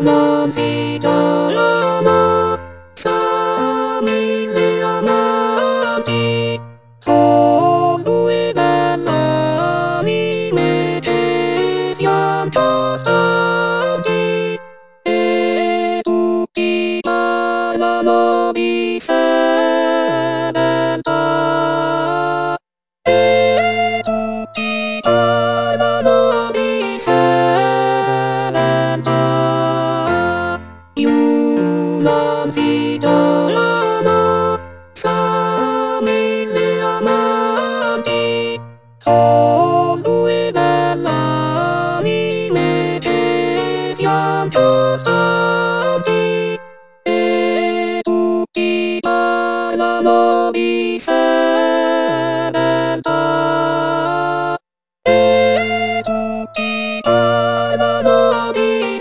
non si torna, famiglia amanti, sono due bell'anime che siamo costanti, e tutti parlano di fedeltà, e tutti parlano di fedeltà. Non si torna, famiglia amanti, sono due bell'anime che siamo costanti, e tutti parlano di fedeltà, e tutti parlano di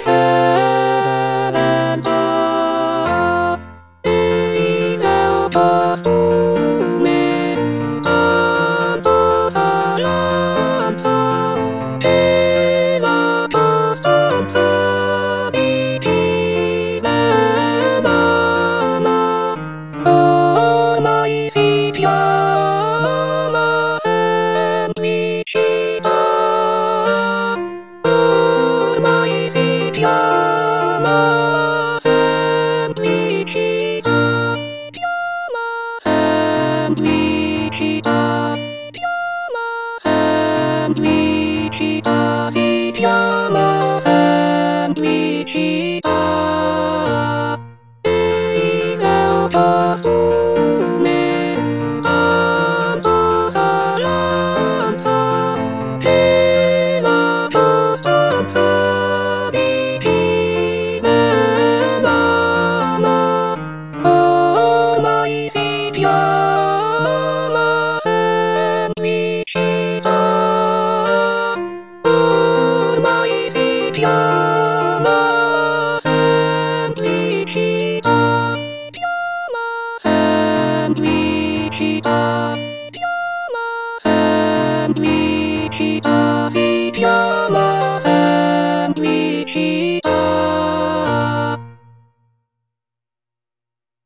fedeltà, e il costume tanto s'avanza, e la costanza di chi ben ama, ormai si chiama semplicità, ormai si chiama semplicità, si chiama semplicità, si chiama semplicità, si chiama semplicità.